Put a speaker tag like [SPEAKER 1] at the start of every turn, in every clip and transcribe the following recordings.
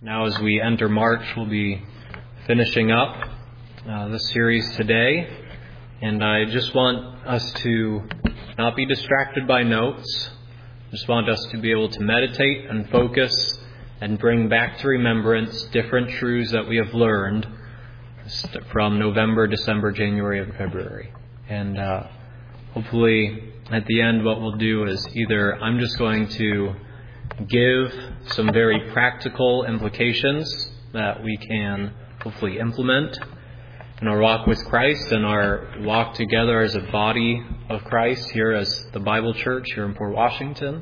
[SPEAKER 1] Now as we enter March, we'll be finishing up this series today. And I just want us to not be distracted by notes. Just want us to be able to meditate and focus and bring back to remembrance different truths that we have learned from November, December, January, and February. And hopefully at the end what we'll do is either I'm just going to give some very practical implications that we can hopefully implement in our walk with Christ and our walk together as a body of Christ here as the Bible Church here in Port Washington.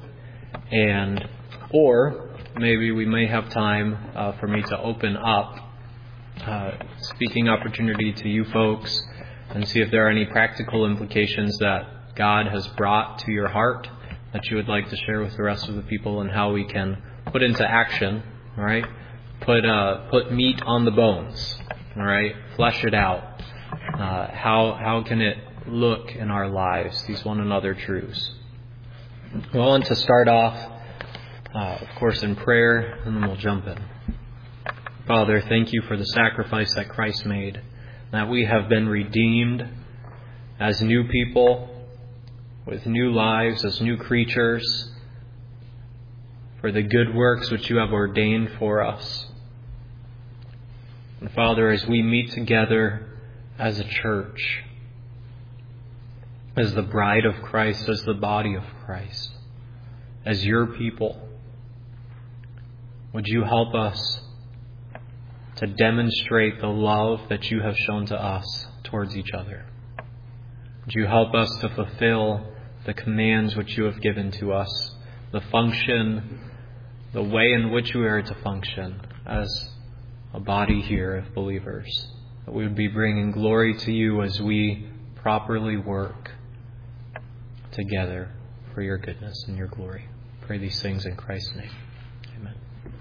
[SPEAKER 1] Or maybe we may have time for me to open up speaking opportunity to you folks and see if there are any practical implications that God has brought to your heart that you would like to share with the rest of the people, and how we can put into action, all right? Put meat on the bones, all right? Flesh it out. How can it look in our lives, these one another truths? I want to start off, of course, in prayer, and then we'll jump in. Father, thank you for the sacrifice that Christ made, that we have been redeemed as new people, with new lives, as new creatures, for the good works which you have ordained for us. And Father, as we meet together as a church, as the bride of Christ, as the body of Christ, as your people, would you help us to demonstrate the love that you have shown to us towards each other? Would you help us to fulfill the commands which you have given to us, the function, the way in which we are to function as a body here of believers, that we would be bringing glory to you as we properly work together for your goodness and your glory. Pray these things in Christ's name. Amen.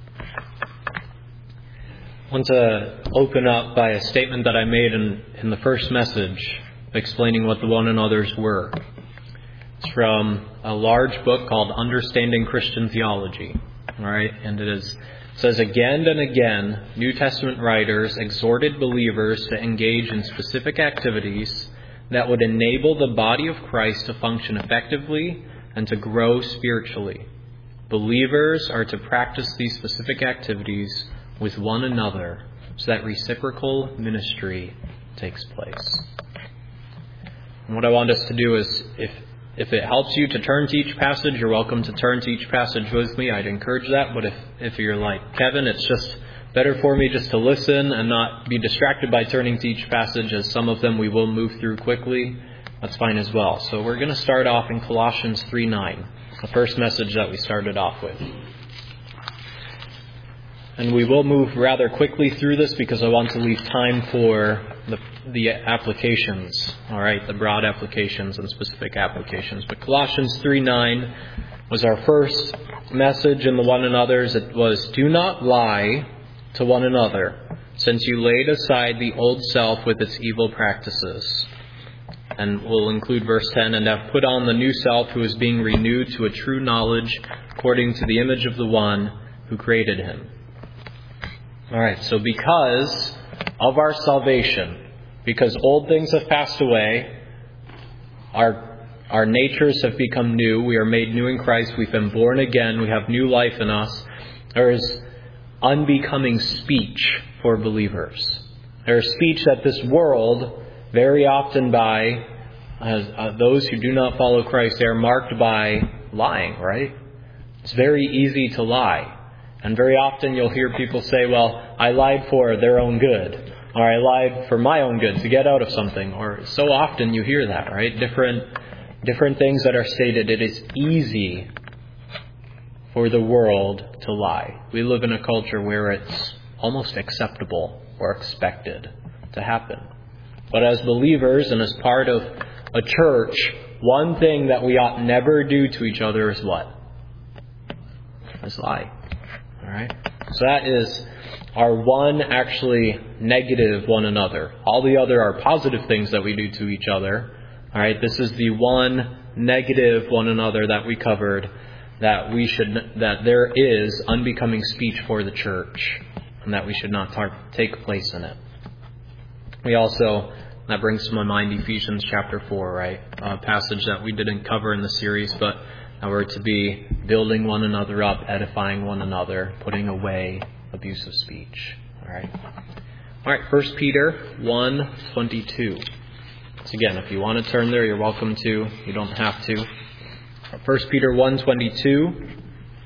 [SPEAKER 1] I want to open up by a statement that I made in the first message, explaining what the one another's were. It's from a large book called Understanding Christian Theology. All right, and it says, again and again, New Testament writers exhorted believers to engage in specific activities that would enable the body of Christ to function effectively and to grow spiritually. Believers are to practice these specific activities with one another so that reciprocal ministry takes place. And what I want us to do is, if it helps you to turn to each passage, you're welcome to turn to each passage with me. I'd encourage that. But if you're like Kevin, it's just better for me just to listen and not be distracted by turning to each passage, as some of them we will move through quickly. That's fine as well. So we're going to start off in Colossians 3:9, the first message that we started off with. And we will move rather quickly through this because I want to leave time for the applications, all right, the broad applications and specific applications. But Colossians 3:9 was our first message in the one another's. It was, do not lie to one another, since you laid aside the old self with its evil practices. And we'll include verse 10, and have put on the new self, who is being renewed to a true knowledge according to the image of the one who created him. All right, so because of our salvation, because old things have passed away, our natures have become new, we are made new in Christ, we've been born again, we have new life in us, there is unbecoming speech for believers. There is speech that this world, very often by those who do not follow Christ, they are marked by lying, right? It's very easy to lie. And very often you'll hear people say, well, I lied for their own good. Or I lied for my own good to get out of something. Or so often you hear that, right? Different things that are stated. It is easy for the world to lie. We live in a culture where it's almost acceptable or expected to happen. But as believers and as part of a church, one thing that we ought never do to each other is what? Is lie. All right? So that is our one actually negative one another. All the other are positive things that we do to each other. All right? This is the one negative one another that we covered, that there is unbecoming speech for the church. and that we should not take place in it. We also, that brings to my mind Ephesians chapter 4, right? A passage that we didn't cover in the series, but we're to be building one another up, edifying one another, putting away abusive speech. All right, 1 Peter 1:22. So again, if you want to turn there, you're welcome to. You don't have to. 1 Peter 1:22.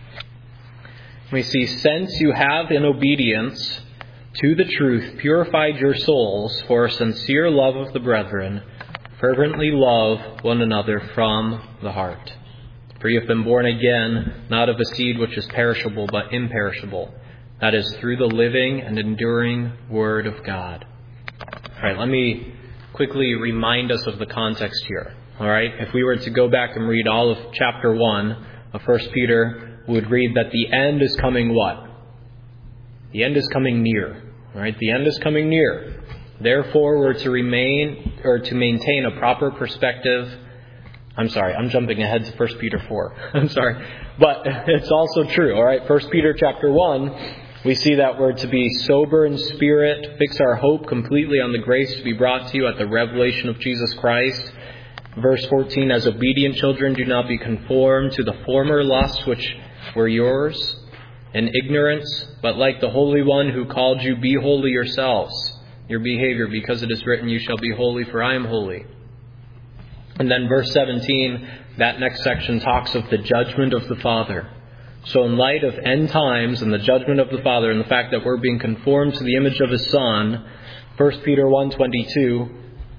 [SPEAKER 1] We see, since you have in obedience to the truth purified your souls for a sincere love of the brethren, fervently love one another from the heart. For you have been born again, not of a seed which is perishable, but imperishable. That is, through the living and enduring Word of God. All right, let me quickly remind us of the context here. All right, if we were to go back and read all of chapter 1 of 1 Peter, we would read that the end is coming what? The end is coming near. All right, the end is coming near. Therefore, we're to maintain a proper perspective. I'm sorry, I'm jumping ahead to 1 Peter 4. I'm sorry. But it's also true. All right, 1 Peter chapter 1, we see that we're to be sober in spirit, fix our hope completely on the grace to be brought to you at the revelation of Jesus Christ. Verse 14, as obedient children, do not be conformed to the former lusts which were yours in ignorance, but like the Holy One who called you, be holy yourselves, your behavior, because it is written, you shall be holy, for I am holy. And then verse 17, that next section talks of the judgment of the Father. So in light of end times and the judgment of the Father and the fact that we're being conformed to the image of His Son, 1 Peter 1:22,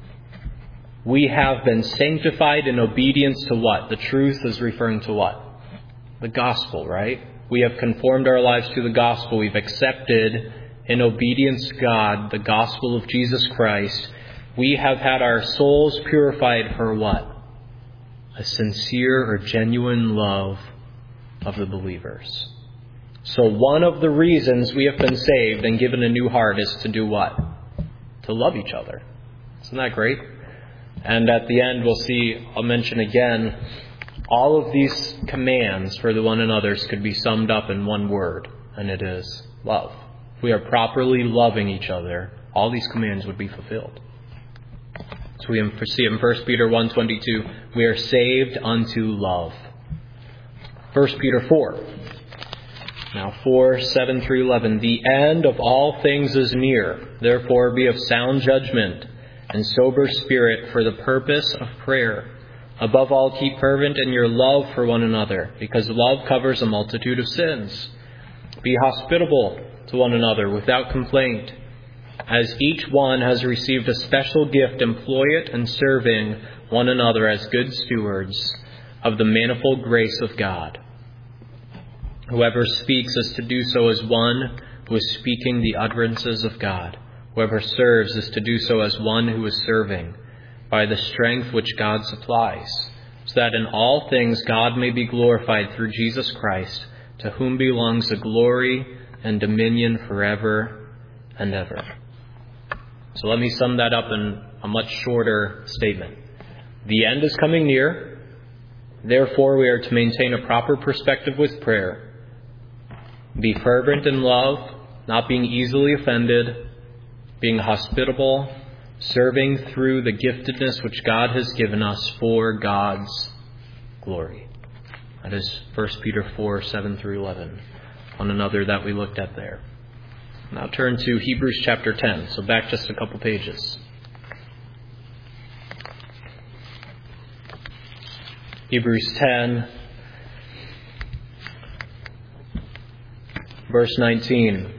[SPEAKER 1] we have been sanctified in obedience to what? The truth is referring to what? The gospel, right? We have conformed our lives to the gospel. We've accepted in obedience to God the gospel of Jesus Christ. We have had our souls purified for what? A sincere or genuine love of the believers. So one of the reasons we have been saved and given a new heart is to do what? To love each other. Isn't that great? And at the end I'll mention again, all of these commands for the one another's could be summed up in one word, and it is love. If we are properly loving each other, all these commands would be fulfilled. So we see in 1 Peter 1:22, we are saved unto love. 1 Peter 4. Now 4:7 through 11. The end of all things is near. Therefore be of sound judgment and sober spirit for the purpose of prayer. Above all, keep fervent in your love for one another, because love covers a multitude of sins. Be hospitable to one another without complaint. As each one has received a special gift, employ it in serving one another as good stewards of the manifold grace of God. Whoever speaks is to do so as one who is speaking the utterances of God. Whoever serves is to do so as one who is serving, by the strength which God supplies, so that in all things God may be glorified through Jesus Christ, to whom belongs the glory and dominion forever and ever. So let me sum that up in a much shorter statement. The end is coming near. Therefore, we are to maintain a proper perspective with prayer. Be fervent in love, not being easily offended, being hospitable, serving through the giftedness which God has given us for God's glory. That is 1 Peter 4:7 through 11. One another that we looked at there. Now turn to Hebrews chapter 10. So back just a couple pages. Hebrews 10, verse 19.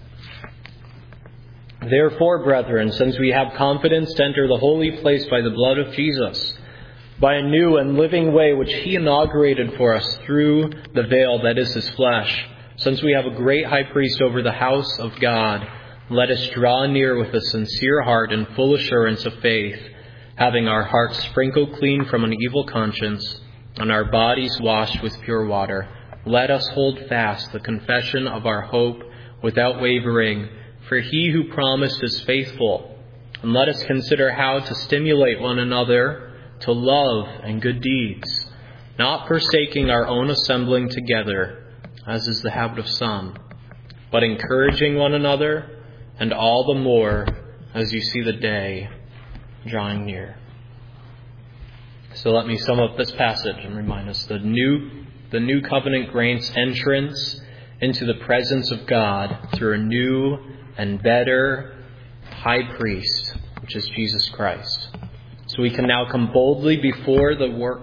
[SPEAKER 1] Therefore, brethren, since we have confidence to enter the holy place by the blood of Jesus, by a new and living way which He inaugurated for us through the veil that is His flesh, since we have a great high priest over the house of God, let us draw near with a sincere heart and full assurance of faith, having our hearts sprinkled clean from an evil conscience and our bodies washed with pure water. Let us hold fast the confession of our hope without wavering, for He who promised is faithful. And let us consider how to stimulate one another to love and good deeds, not forsaking our own assembling together, as is the habit of some, but encouraging one another, and all the more as you see the day drawing near. So let me sum up this passage and remind us the new covenant grants entrance into the presence of God through a new and better high priest, which is Jesus Christ. So we can now come boldly before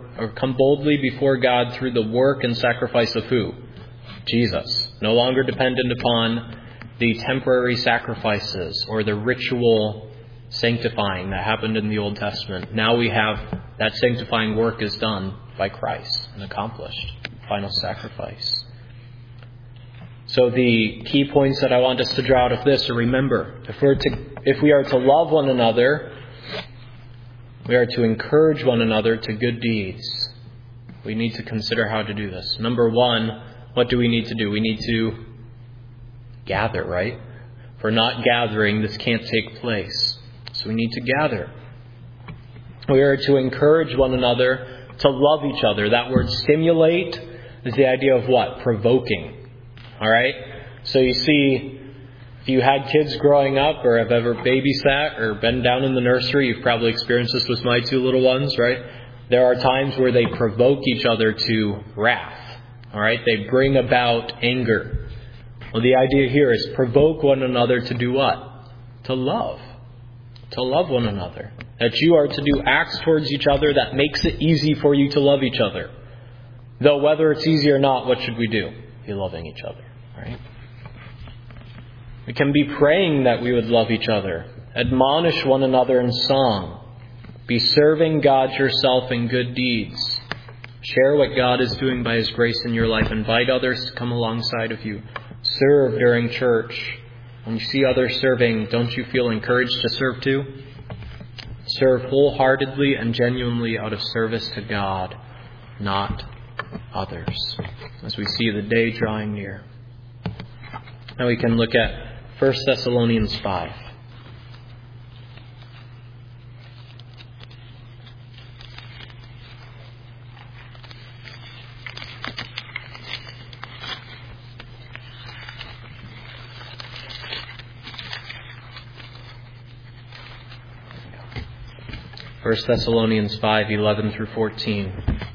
[SPEAKER 1] God through the work and sacrifice of who? Jesus. No longer dependent upon the temporary sacrifices or the ritual sanctifying that happened in the Old Testament. Now we have that sanctifying work is done by Christ and accomplished. Final sacrifice. So the key points that I want us to draw out of this are, remember, if we are to love one another, we are to encourage one another to good deeds. We need to consider how to do this. Number one, what do we need to do? We need to gather, right? If we're not gathering, this can't take place. So we need to gather. We are to encourage one another to love each other. That word stimulate is the idea of what? Provoking. All right? So you see, if you had kids growing up or have ever babysat or been down in the nursery, you've probably experienced this with my two little ones, right? There are times where they provoke each other to wrath. All right? They bring about anger. Well, the idea here is provoke one another to do what? To love. To love one another. That you are to do acts towards each other that makes it easy for you to love each other. Though whether it's easy or not, what should we do? Be loving each other. Right? We can be praying that we would love each other. Admonish one another in song. Be serving God yourself in good deeds. Share what God is doing by His grace in your life. Invite others to come alongside of you. Serve during church. When you see others serving, don't you feel encouraged to serve too? Serve wholeheartedly and genuinely out of service to God, not others. As we see the day drawing near. Now we can look at 1 Thessalonians 5. First Thessalonians 5:11 through 14.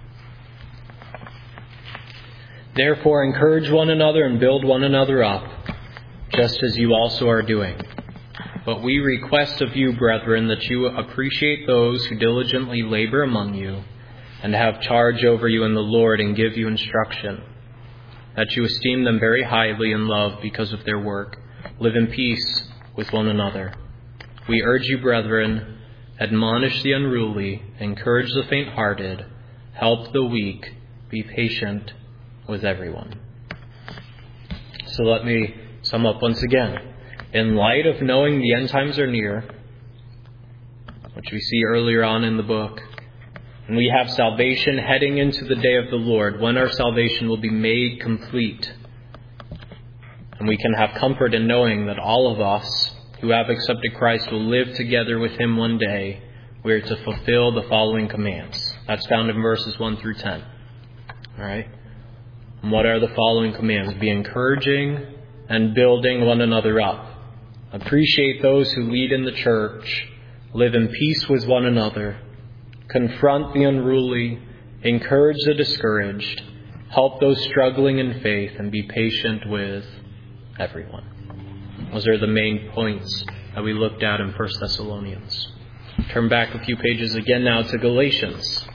[SPEAKER 1] Therefore encourage one another and build one another up, just as you also are doing. But we request of you, brethren, that you appreciate those who diligently labor among you and have charge over you in the Lord and give you instruction, that you esteem them very highly in love because of their work. Live in peace with one another. We urge you, brethren, admonish the unruly, encourage the faint-hearted, help the weak, be patient with everyone. So let me sum up once again. In light of knowing the end times are near, which we see earlier on in the book, and we have salvation heading into the day of the Lord, when our salvation will be made complete. And we can have comfort in knowing that all of us who have accepted Christ will live together with Him one day. We are to fulfill the following commands. That's found in verses 1 through 10. All right? And what are the following commands? Be encouraging and building one another up. Appreciate those who lead in the church. Live in peace with one another. Confront the unruly. Encourage the discouraged. Help those struggling in faith, and be patient with everyone. Those are the main points that we looked at in 1 Thessalonians. Turn back a few pages again now to Galatians.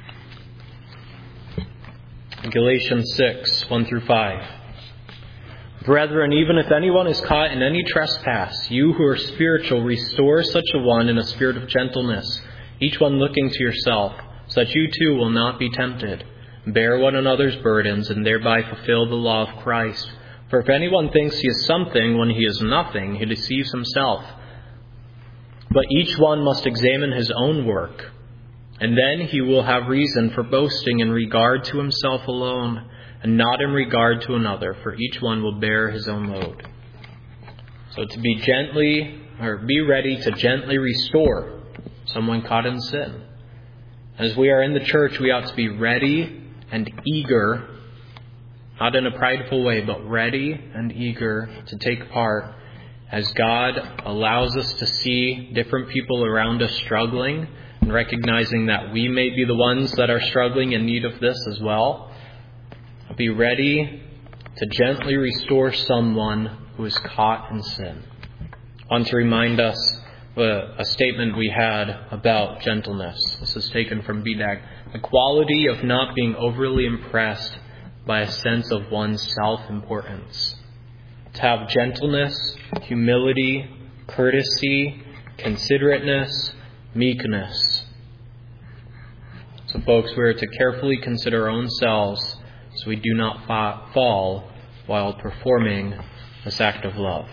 [SPEAKER 1] Galatians 6, 1 through 5. Brethren, even if anyone is caught in any trespass, you who are spiritual, restore such a one in a spirit of gentleness, each one looking to yourself, so that you too will not be tempted. Bear one another's burdens, and thereby fulfill the law of Christ. For if anyone thinks he is something when he is nothing, he deceives himself. But each one must examine his own work, and then he will have reason for boasting in regard to himself alone, and not in regard to another, for each one will bear his own load. So to be ready to gently restore someone caught in sin. As we are in the church, we ought to be ready and eager not in a prideful way, but ready and eager to take part as God allows us to see different people around us struggling, and recognizing that we may be the ones that are struggling in need of this as well. Be ready to gently restore someone who is caught in sin. I want to remind us of a statement we had about gentleness. This is taken from BDAG. The quality of not being overly impressed by a sense of one's self-importance. To have gentleness, humility, courtesy, considerateness, meekness. So folks, we are to carefully consider our own selves so we do not fall while performing this act of love.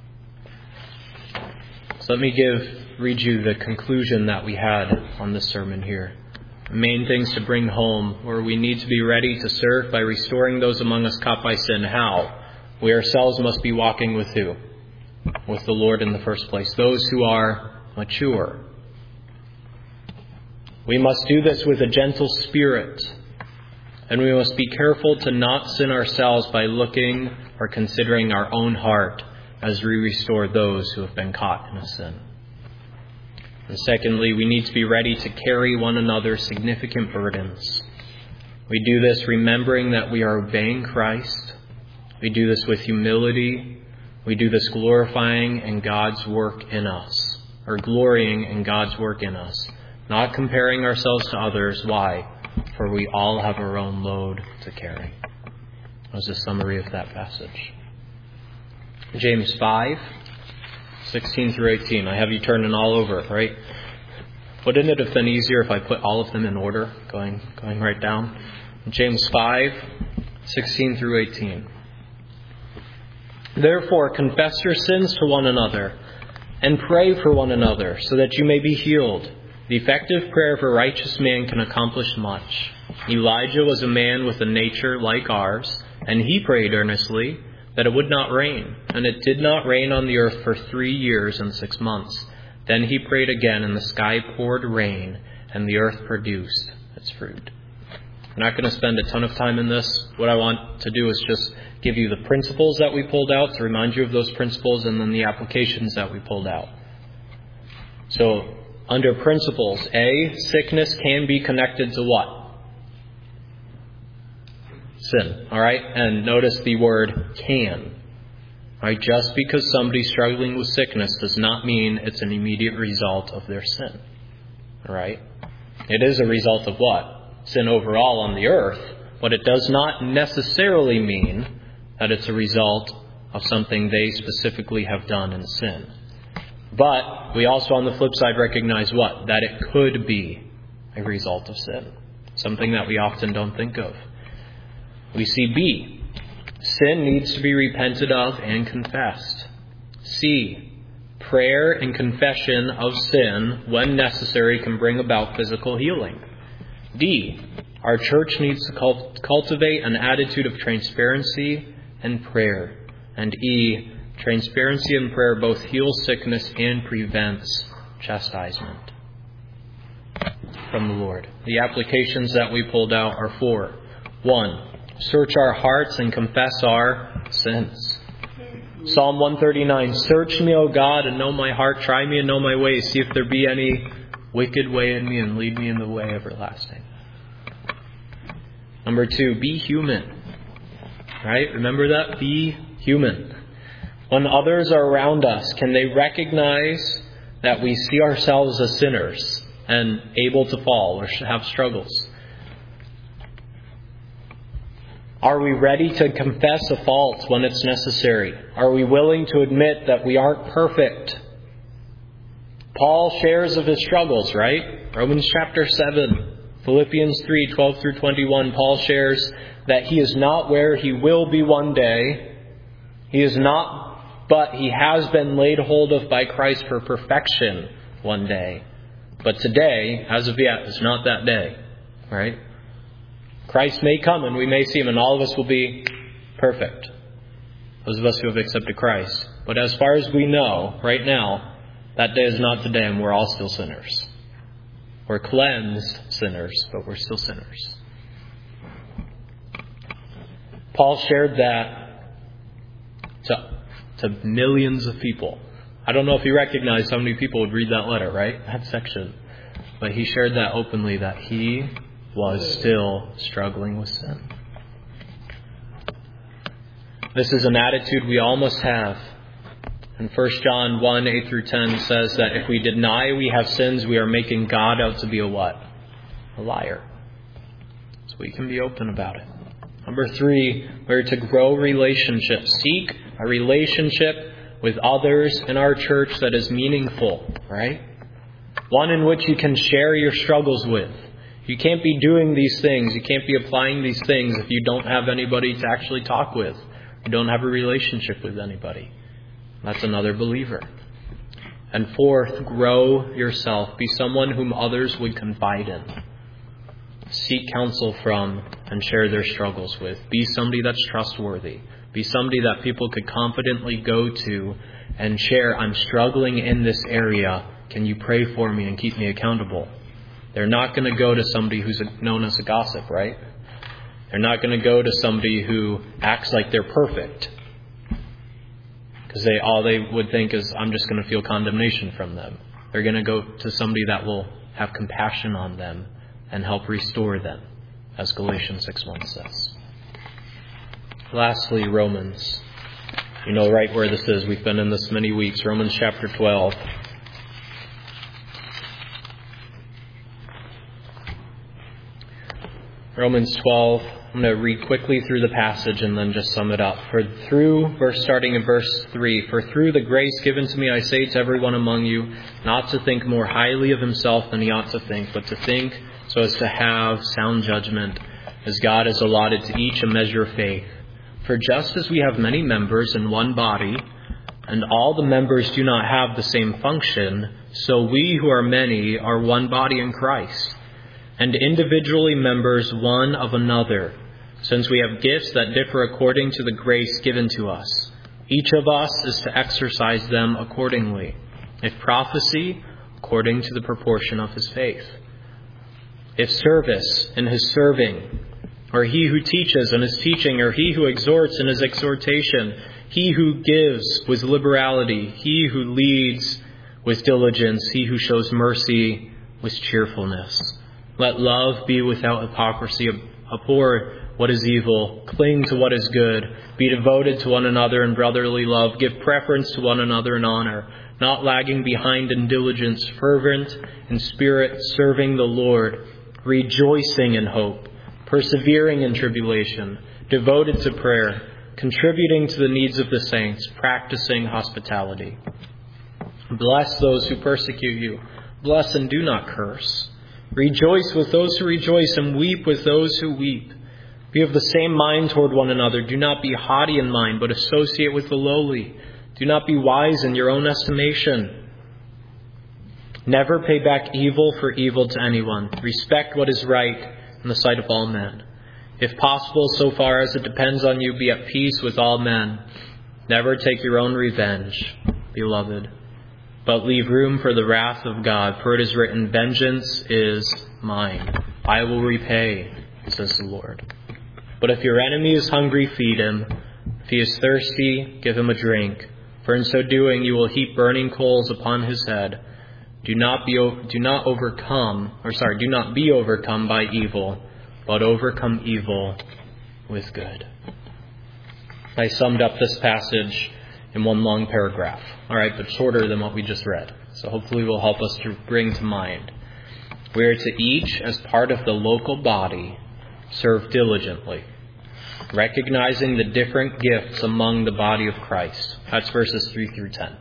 [SPEAKER 1] So let me read you the conclusion that we had on this sermon here. The main things to bring home, where we need to be ready to serve by restoring those among us caught by sin. How? We ourselves must be walking with who? With the Lord in the first place. Those who are mature. We must do this with a gentle spirit. And we must be careful to not sin ourselves by looking or considering our own heart as we restore those who have been caught in a sin. And secondly, we need to be ready to carry one another's significant burdens. We do this remembering that we are obeying Christ. We do this with humility. We do this glorifying in God's work in us, or glorying in God's work in us, not comparing ourselves to others. Why? For we all have our own load to carry. That was a summary of that passage. James 5, 16 through 18. I have you turning all over it, right? Wouldn't it have been easier if I put all of them in order, going right down? James 5, 16 through 18. Therefore, confess your sins to one another and pray for one another so that you may be healed. The effective prayer of a righteous man can accomplish much. Elijah was a man with a nature like ours, and he prayed earnestly that it would not rain. And it did not rain on the earth for 3 years and 6 months. Then he prayed again, and the sky poured rain, and the earth produced its fruit. I'm not going to spend a ton of time in this. What I want to do is just give you the principles that we pulled out, to remind you of those principles, and then the applications that we pulled out. So, under principles, A, sickness can be connected to what? Sin. All right? And notice the word can. All right? Just because somebody's struggling with sickness does not mean it's an immediate result of their sin. All right? It is a result of what? Sin overall on the earth, but it does not necessarily mean that it's a result of something they specifically have done in sin. But we also, on the flip side, recognize what? That it could be a result of sin. Something that we often don't think of. We see B. Sin needs to be repented of and confessed. C. Prayer and confession of sin, when necessary, can bring about physical healing. D. Our church needs to cultivate an attitude of transparency and prayer. And E. Transparency and prayer both heal sickness and prevents chastisement from the Lord. The applications that we pulled out are 4. 1. Search our hearts and confess our sins. Psalm 139. Search me, O God, and know my heart. Try me and know my ways. See if there be any wicked way in me, and lead me in the way everlasting. Number 2. Be human. Right? Remember that? Be human. When others are around us, can they recognize that we see ourselves as sinners and able to fall or have struggles? Are we ready to confess a fault when it's necessary? Are we willing to admit that we aren't perfect? Paul shares of his struggles, right? Romans chapter 7, Philippians 3, 12 through 21, Paul shares that he is not where he will be one day. He is not, but he has been laid hold of by Christ for perfection one day. But today, as of yet, is not that day, right? Christ may come and we may see him, and all of us will be perfect. Those of us who have accepted Christ. But as far as we know, right now, that day is not today, and we're all still sinners. We're cleansed sinners, but we're still sinners. Paul shared that to millions of people. I don't know if he recognized how many people would read that letter, right? That section. But he shared that openly, that he was still struggling with sin. This is an attitude we all must have. And 1 John 1, 8 through 10 says that if we deny we have sins, we are making God out to be a what? A liar. So we can be open about it. Number 3, we're to grow relationships. Seek a relationship with others in our church that is meaningful, right? One in which you can share your struggles with. You can't be doing these things. You can't be applying these things if you don't have anybody to actually talk with. You don't have a relationship with anybody. That's another believer. And 4th, grow yourself. Be someone whom others would confide in. Seek counsel from and share their struggles with. Be somebody that's trustworthy. Be somebody that people could confidently go to and share, I'm struggling in this area. Can you pray for me and keep me accountable? They're not going to go to somebody who's known as a gossip, right? They're not going to go to somebody who acts like they're perfect. Because all they would think is, I'm just going to feel condemnation from them. They're going to go to somebody that will have compassion on them and help restore them, as Galatians 6:1 says. Lastly, Romans. You know right where this is. We've been in this many weeks. Romans chapter 12. Romans 12. I'm going to read quickly through the passage and then just sum it up. Starting in verse 3, for through the grace given to me, I say to everyone among you, not to think more highly of himself than he ought to think, but to think so as to have sound judgment, as God has allotted to each a measure of faith. For just as we have many members in one body, and all the members do not have the same function, so we who are many are one body in Christ, and individually members one of another, since we have gifts that differ according to the grace given to us. Each of us is to exercise them accordingly. If prophecy, according to the proportion of his faith. If service, in his serving. Or he who teaches in his teaching, or he who exhorts in his exhortation. He who gives with liberality. He who leads with diligence. He who shows mercy with cheerfulness. Let love be without hypocrisy. Abhor what is evil. Cling to what is good. Be devoted to one another in brotherly love. Give preference to one another in honor. Not lagging behind in diligence. Fervent in spirit. Serving the Lord. Rejoicing in hope. Persevering in tribulation. Devoted to prayer. Contributing to the needs of the saints. Practicing hospitality. Bless those who persecute you. Bless and do not curse. Rejoice with those who rejoice and weep with those who weep. Be of the same mind toward one another. Do not be haughty in mind, but associate with the lowly. Do not be wise in your own estimation. Never pay back evil for evil to anyone. Respect what is right in the sight of all men. If possible, so far as it depends on you, be at peace with all men. Never take your own revenge, beloved, but leave room for the wrath of God. For it is written, vengeance is mine. I will repay, says the Lord. But if your enemy is hungry, feed him. If he is thirsty, give him a drink. For in so doing, you will heap burning coals upon his head. Do not be overcome by evil, but overcome evil with good. I summed up this passage in one long paragraph. All right, but shorter than what we just read. So hopefully will help us to bring to mind. We are to each, as part of the local body, serve diligently, recognizing the different gifts among the body of Christ. That's verses 3 through 10.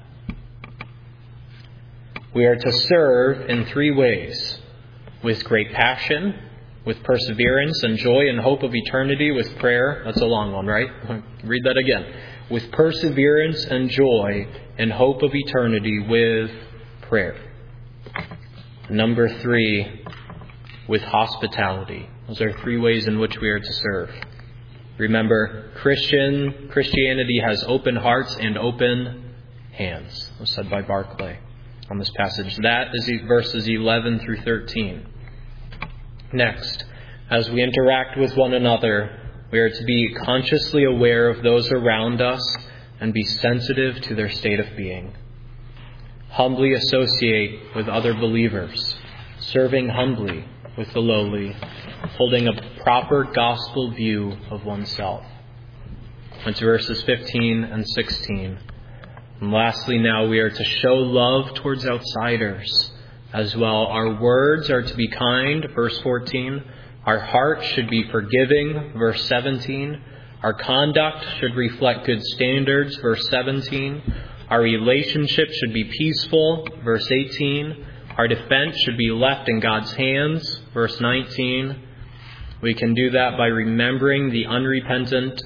[SPEAKER 1] We are to serve in 3 ways: with great passion, with perseverance and joy and hope of eternity, with prayer. That's a long one, right? Read that again. With perseverance and joy and hope of eternity, with prayer. Number 3, with hospitality. Those are 3 ways in which we are to serve. Remember, Christianity has open hearts and open hands. It was said by Barclay on this passage. That is verses 11 through 13. Next, as we interact with one another, We are to be consciously aware of those around us and be sensitive to their state of being. Humbly associate with other believers, serving humbly with the lowly, holding a proper gospel view of oneself. That's verses 15 and 16. And lastly, now we are to show love towards outsiders as well. Our words are to be kind, verse 14. Our hearts should be forgiving, verse 17. Our conduct should reflect good standards, verse 17. Our relationship should be peaceful, verse 18. Our defense should be left in God's hands, verse 19. We can do that by remembering the unrepentant's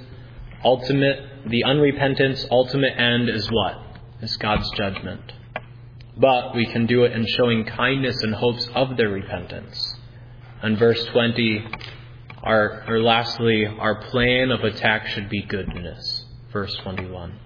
[SPEAKER 1] ultimate end is what? Is God's judgment. But we can do it in showing kindness and hopes of their repentance. And verse 20, lastly, our plan of attack should be goodness. Verse 21.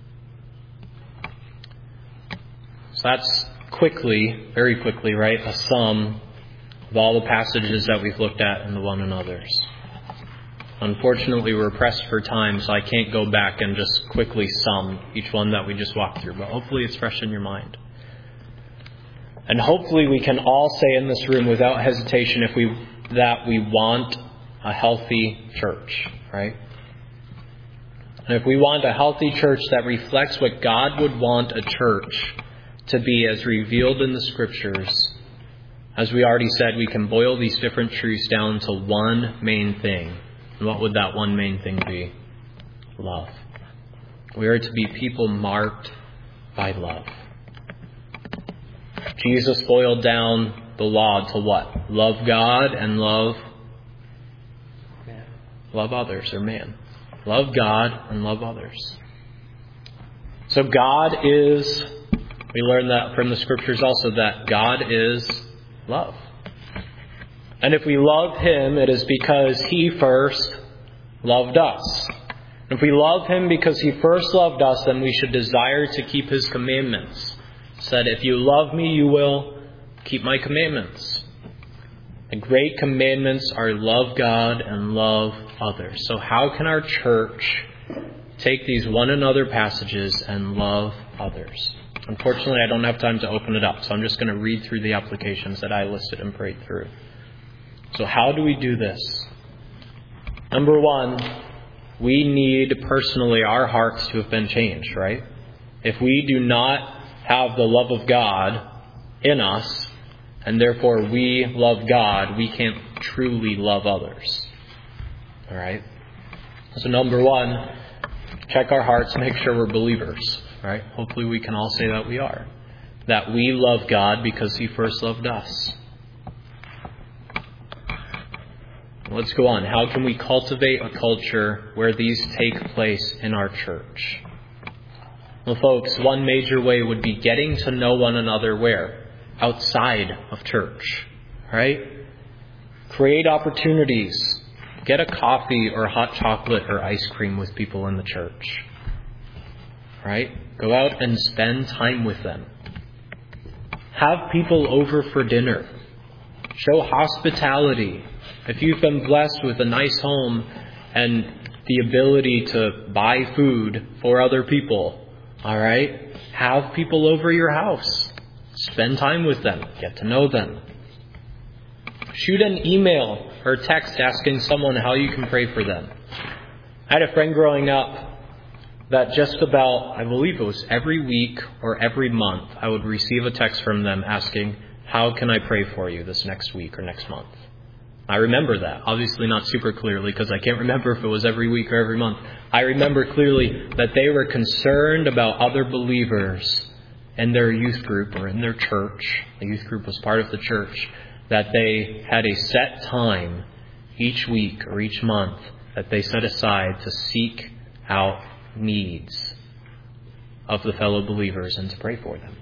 [SPEAKER 1] So that's very quickly, right, a sum of all the passages that we've looked at in the one another's. Unfortunately, we're pressed for time, so I can't go back and just quickly sum each one that we just walked through, but hopefully it's fresh in your mind. And hopefully we can all say in this room without hesitation that we want a healthy church, right? And if we want a healthy church that reflects what God would want a church to be as revealed in the Scriptures, as we already said, we can boil these different truths down to one main thing. And what would that one main thing be? Love. We are to be people marked by love. Jesus boiled down the law to what? Love God and love others, or man. Love God and love others. So God is, we learn that from the Scriptures also, that God is love. And if we love Him, it is because He first loved us. And if we love Him because He first loved us, then we should desire to keep His commandments. It said, if you love me, you will keep my commandments. The great commandments are love God and love others. So how can our church take these one another passages and love others? Unfortunately, I don't have time to open it up, so I'm just going to read through the applications that I listed and prayed through. So how do we do this? Number one, we need personally our hearts to have been changed, right? If we do not have the love of God in us, and therefore we love God, we can't truly love others. All right? So number one, check our hearts, make sure we're believers. Right? Hopefully we can all say that we are. That we love God because He first loved us. Let's go on. How can we cultivate a culture where these take place in our church? Well, folks, one major way would be getting to know one another where? Outside of church. Right? Create opportunities. Get a coffee or hot chocolate or ice cream with people in the church. Right? Go out and spend time with them. Have people over for dinner. Show hospitality. If you've been blessed with a nice home and the ability to buy food for other people, all right? Have people over your house. Spend time with them. Get to know them. Shoot an email or text asking someone how you can pray for them. I had a friend growing up that just about, I believe it was every week or every month, I would receive a text from them asking, how can I pray for you this next week or next month? I remember that. Obviously not super clearly because I can't remember if it was every week or every month. I remember clearly that they were concerned about other believers in their youth group or in their church. The youth group was part of the church. That they had a set time each week or each month that they set aside to seek out needs of the fellow believers and to pray for them.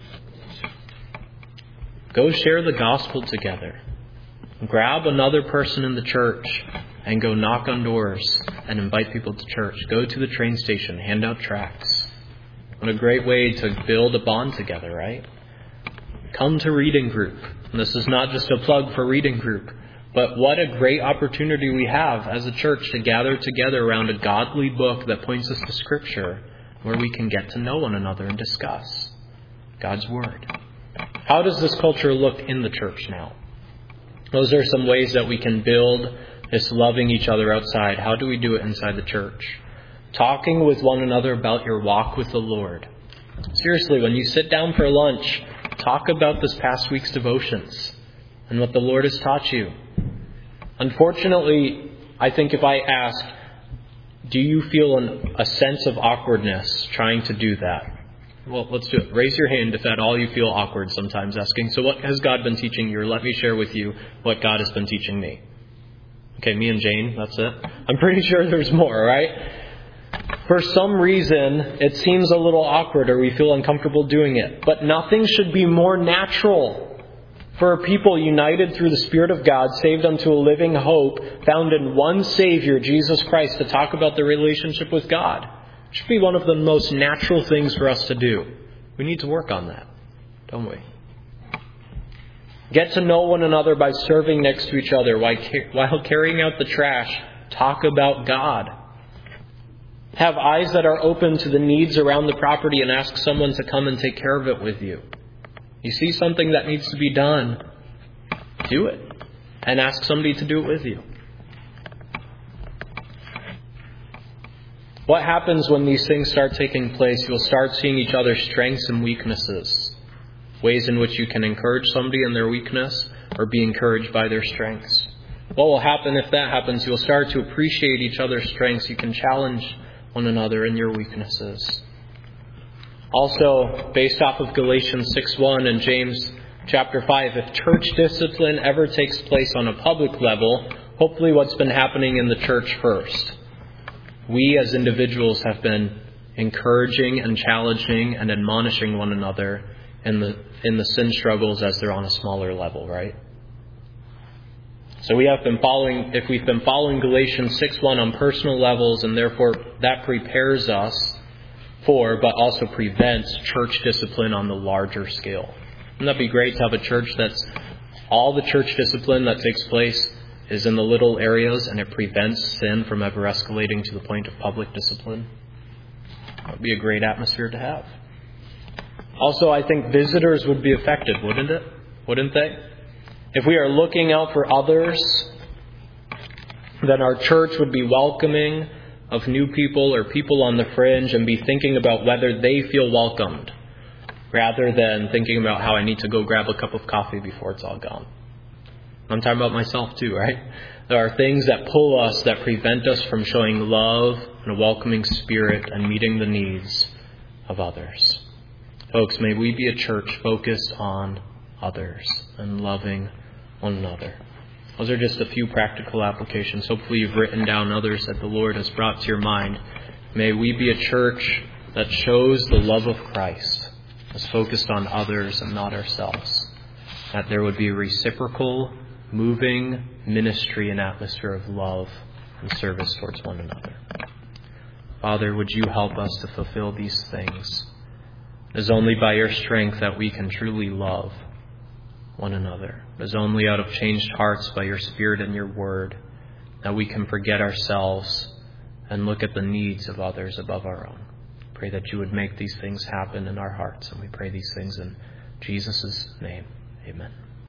[SPEAKER 1] Go share the gospel together. Grab another person in the church and go knock on doors and invite people to church. Go to the train station, hand out tracts. What a great way to build a bond together, right? Come to reading group. And this is not just a plug for reading group, But what a great opportunity we have as a church to gather together around a godly book that points us to Scripture, where we can get to know one another and discuss God's Word. How does this culture look in the church now? Those are some ways that we can build this loving each other outside. How do we do it inside the church? Talking with one another about your walk with the Lord. Seriously, when you sit down for lunch, talk about this past week's devotions and what the Lord has taught you. Unfortunately, I think if I ask, do you feel a sense of awkwardness trying to do that? Well, let's do it. Raise your hand if at all you feel awkward sometimes asking, so what has God been teaching you? Or let me share with you what God has been teaching me. Okay, me and Jane, that's it. I'm pretty sure there's more, right? For some reason, it seems a little awkward or we feel uncomfortable doing it. But nothing should be more natural for a people united through the Spirit of God, saved unto a living hope, found in one Savior, Jesus Christ, to talk about the relationship with God. It should be one of the most natural things for us to do. We need to work on that, don't we? Get to know one another by serving next to each other while carrying out the trash. Talk about God. Have eyes that are open to the needs around the property and ask someone to come and take care of it with you. You see something that needs to be done, do it. And ask somebody to do it with you. What happens when these things start taking place? You'll start seeing each other's strengths and weaknesses. Ways in which you can encourage somebody in their weakness or be encouraged by their strengths. What will happen if that happens? You'll start to appreciate each other's strengths. You can challenge one another in your weaknesses. Also, based off of Galatians 6:1 and James chapter 5, if church discipline ever takes place on a public level, hopefully what's been happening in the church first. We as individuals have been encouraging and challenging and admonishing one another in the sin struggles as they're on a smaller level, right? So if we've been following Galatians 6:1 on personal levels, and therefore that prepares us for, but also prevents church discipline on the larger scale. Wouldn't that be great to have a church that's all the church discipline that takes place is in the little areas and it prevents sin from ever escalating to the point of public discipline? That would be a great atmosphere to have. Also, I think visitors would be affected, wouldn't it? Wouldn't they? If we are looking out for others, then our church would be welcoming of new people or people on the fringe and be thinking about whether they feel welcomed rather than thinking about how I need to go grab a cup of coffee before it's all gone. I'm talking about myself too, right? There are things that pull us that prevent us from showing love and a welcoming spirit and meeting the needs of others. Folks, may we be a church focused on others and loving one another. Those are just a few practical applications. Hopefully you've written down others that the Lord has brought to your mind. May we be a church that shows the love of Christ, is focused on others and not ourselves. That there would be a reciprocal, moving ministry and atmosphere of love and service towards one another. Father, would you help us to fulfill these things? It is only by your strength that we can truly love one another. It is only out of changed hearts by your Spirit and your word that we can forget ourselves and look at the needs of others above our own. Pray that you would make these things happen in our hearts, and we pray these things in Jesus' name. Amen.